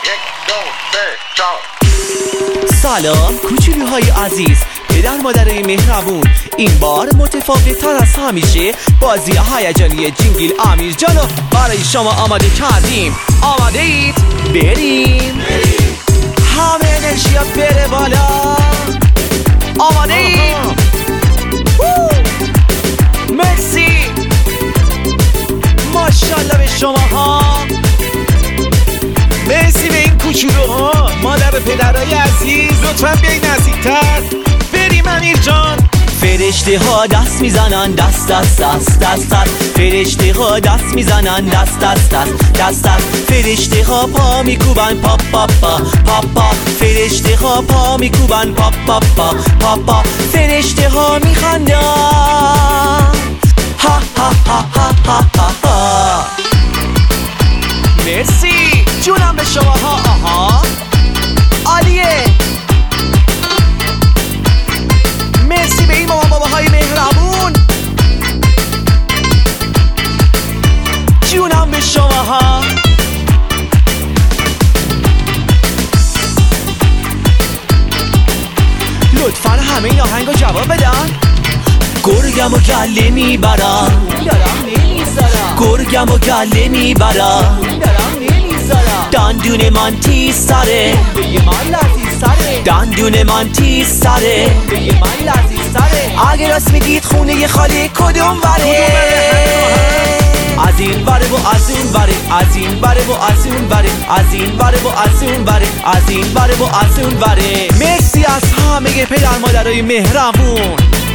سلام کوچولوهای عزیز، پدر مادرای مهربون، این بار متفاوت تر از همیشه بازی هیجانی جینگل امیر جانو برای شما آماده کردیم. آماده اید؟ بریم همه انرژیا بره بالا. آماده اید؟ مرسی، ماشاءالله به شما ها. مرسی به این کوچولوها. مادر و پدرای عزیز لطفاً بیاین نزدیکتر. بریم امیر جان. فرشته ها دست میزنن دست دست دست دست دست. فرشته ها دست میزنن دست دست دست دست دست. فرشته ها پا میکوبن پاپ پاپ پاپ پاپ. فرشته ها پا میکوبن پاپ پاپ پاپ پاپ. فرشته ها میخندن ها ها ها ها ها ها. مرسی جونم به شما ها. آها عالیه. مرسی به این مامان باباهای مهربون. جونم به شما ها. لطفاً همه این آهنگو جواب بدن. گرگم و گله میبرم، گرگم و گله میبرم، دندون من تیز سره، دندون من تیز سره. اگه راست میگید خونه خالی کدوم وره؟ از این وره و از اون وره، از این وره و از اون وره، از این وره و از اون وره، از این وره و از اون وره. مرسی از همه پدر مادرای مهربون.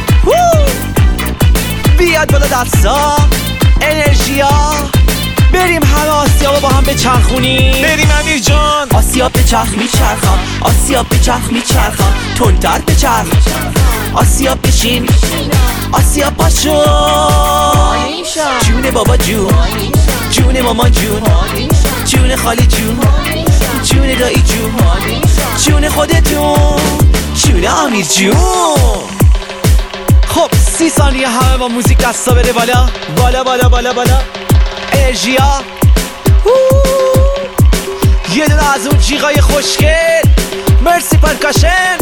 بیاد بالا دستا، انرژیا. بریم همه آسیاب با هم بچرخونیم. بریم امیر جان. آسیاب بچرخ میچرخم، آسیاب بچرخ میچرخم، تندتر بچرخ. آسیاب بشین، آسیاب پاشو. جون بابا جون، جون ماما جون، جون خالی جون، جون دایی جون، جون خودتون، جون امیر جون. خب 30 ثانیه همه با موزیک دستا بره بالا بالا بالا بالا بالا. انرژیا. یه دونه از اون جیغای خوشگل. مرسی پرکاشن.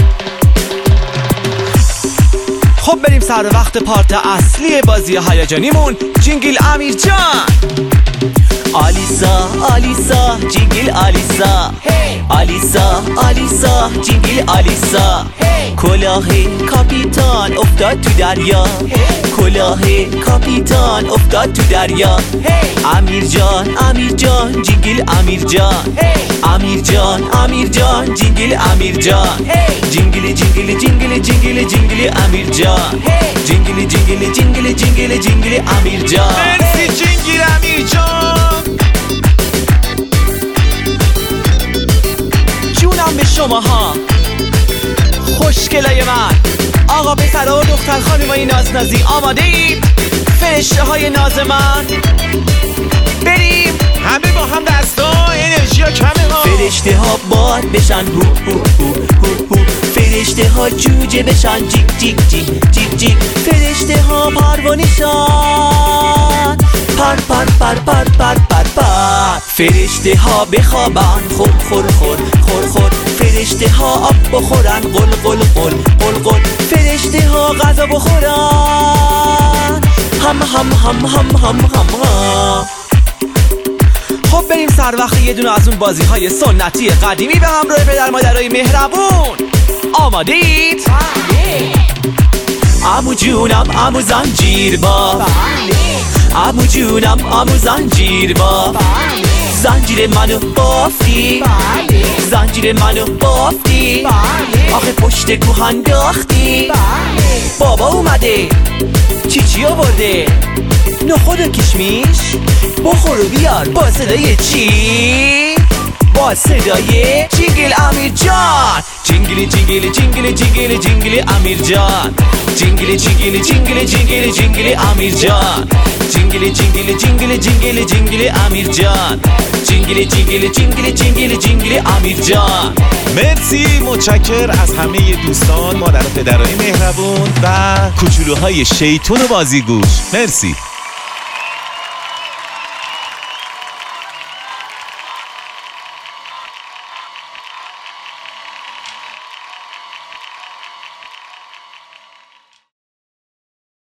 خب بریم سر وقت پارت اصلی بازی هیجانیمون، جینگل امیر جان. آلیسا آلیسا جینگل آلیسا، آلیسا آلیسا جینگل آلیسا. کلاه کاپیتان افتاد تو دریا، کلاه کاپیتان افتاد تو دریا. امیر جان امیر جان جینگل امیر جان، امیر جان امیر جان جینگل امیر جان. جینگل جینگل جینگل جینگل جینگل امیر جان، جینگل جینگل جینگل جینگل جینگل امیر جان. مرسی جینگل امیر جان. جونم به شما ها خوشگلای من. آقا پسرها و دختر خانمای نازنازی آماده اید؟ فرشته های ناز من. بریم همه با هم دستا، انرژیا کمه ها. فرشته ها باد بشن هو هو هو هو هو. فرشته ها جوجه بشن جیک جیک جیک جیک جیک. فرشته ها پروانشان پر پر پر پر پر پر پر. فرشته ها بخوابن خور خور خور خور خور. فرشته ها آب بخورن قل قل قل قل قل. فرشته ها غذا بخورن هم هم هم هم هم هم هم. خب بریم سر وقت یه دونه از اون بازی های سنتی قدیمی به همراه پدر مادرای مهربون. آماده اید؟ عمو جونم عمو زنجیر با، عمو جونم عمو زنجیر با. زنجیر منو بافتی، زنجیر منو بافتی. آخه پشت کوه انداختی. بابا اومده چی چی آورده؟ نخود و کشمیش. بخور و بیار با صدای چی؟ با صدای جینگل امیر جان. جینگل جینگل جینگل جینگل جینگل امیر جان، جینگل جینگل جینگل جینگل جینگل امیر جان، جینگل جینگل جینگل جینگل جینگل امیر جان، جینگل جینگل جینگل جینگل جینگل امیر جان. مرسی، متشکر از همه دوستان، مادر و پدرای مهربون و کوچولوهای شیطون و بازیگوش. مرسی.